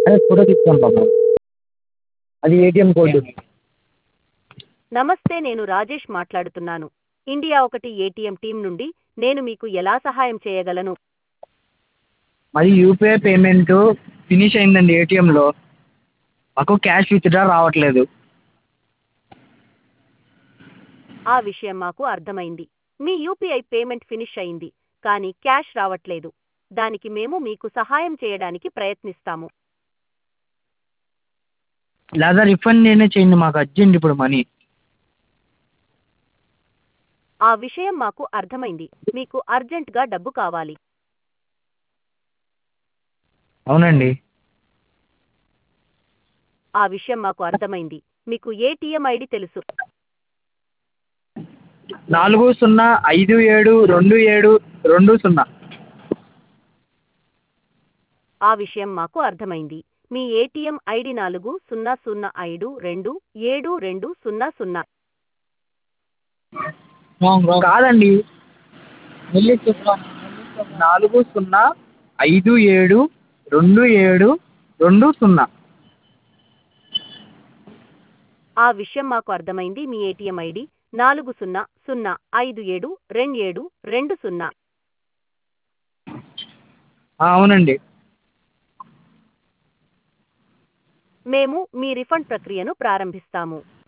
అదే ఫోటో తీసుకోండి పాపం. అది ఏటీఎం కోడ్. నమస్తే, నేను రాజేష్ మాట్లాడుతున్నాను. ఇండియా ఒకటి ఏటీఎం టీం నుండి. నేను మీకు ఎలా సహాయం చేయగలను? మరి యూపీఐ పేమెంట్ ఫినిష్ అయిందండి ఏటీఎంలో. మాకు క్యాష్ విత్డ్రా రావట్లేదు. ఆ విషయం మాకు అర్థమైంది. మీ యూపీఐ పేమెంట్ ఫినిష్ అయింది, కానీ క్యాష్ రావట్లేదు. దానికి మేము మీకు సహాయం చేయడానికి ప్రయత్నిస్తాము. లేదా రిఫండ్ నేనే చేయండి, మాకు అర్జెంట్ ఇప్పుడు మనీ. ఆ విషయం మాకు అర్థమైంది. మీకు అర్జెంట్గా డబ్బు కావాలి. అవునండి. ఆ విషయం మాకు అర్థమైంది. మీకు ఏటీఎం ఐడి తెలుసు? 40572720. ఆ విషయం మాకు అర్థమైంది. మీ ఏటీఎం ఐడి 40052720. కాదండి, 40572720. ఆ విషయం మాకు అర్థమైంది. మీ ఏటీఎం ఐడి 4005272720. అవునండి. మేము మీ రిఫండ్ ప్రక్రియను ప్రారంభిస్తాము.